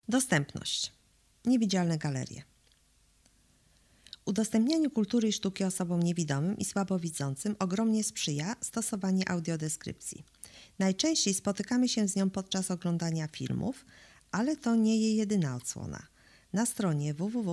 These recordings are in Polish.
Dostępność. Niewidzialne galerie. Udostępnianiu kultury i sztuki osobom niewidomym i słabowidzącym ogromnie sprzyja stosowanie audiodeskrypcji. Najczęściej spotykamy się z nią podczas oglądania filmów, ale to nie jej jedyna odsłona. Na stronie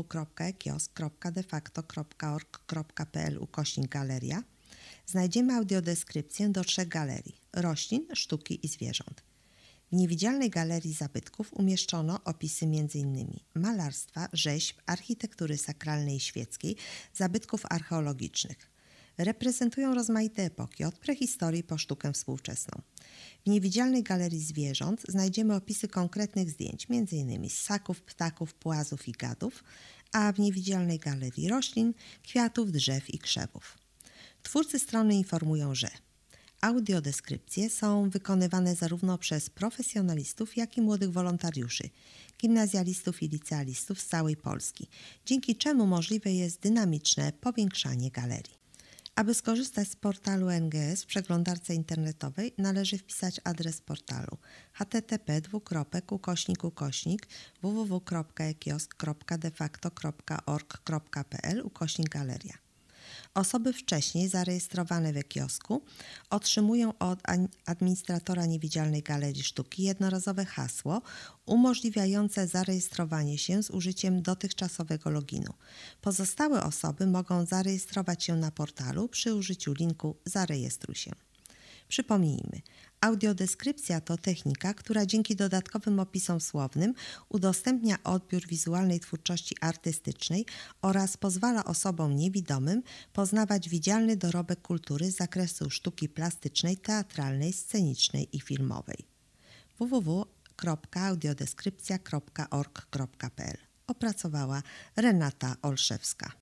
www.kiosk.defacto.org.pl/galeria znajdziemy audiodeskrypcję do 3 galerii: roślin, sztuki i zwierząt. W niewidzialnej galerii zabytków umieszczono opisy m.in. malarstwa, rzeźb, architektury sakralnej i świeckiej, zabytków archeologicznych. Reprezentują rozmaite epoki, od prehistorii po sztukę współczesną. W niewidzialnej galerii zwierząt znajdziemy opisy konkretnych zdjęć, m.in. ssaków, ptaków, płazów i gadów, a w niewidzialnej galerii roślin, kwiatów, drzew i krzewów. Twórcy strony informują, że audiodeskrypcje są wykonywane zarówno przez profesjonalistów, jak i młodych wolontariuszy, gimnazjalistów i licealistów z całej Polski, dzięki czemu możliwe jest dynamiczne powiększanie galerii. Aby skorzystać z portalu NGS w przeglądarce internetowej, należy wpisać adres portalu http://www.ekiosk.defacto.org.pl/galeria. Osoby wcześniej zarejestrowane w e-kiosku otrzymują od administratora niewidzialnej galerii sztuki jednorazowe hasło umożliwiające zarejestrowanie się z użyciem dotychczasowego loginu. Pozostałe osoby mogą zarejestrować się na portalu przy użyciu linku Zarejestruj się. Przypomnijmy, audiodeskrypcja to technika, która dzięki dodatkowym opisom słownym udostępnia odbiór wizualnej twórczości artystycznej oraz pozwala osobom niewidomym poznawać widzialny dorobek kultury z zakresu sztuki plastycznej, teatralnej, scenicznej i filmowej. www.audiodeskrypcja.org.pl. Opracowała Renata Olszewska.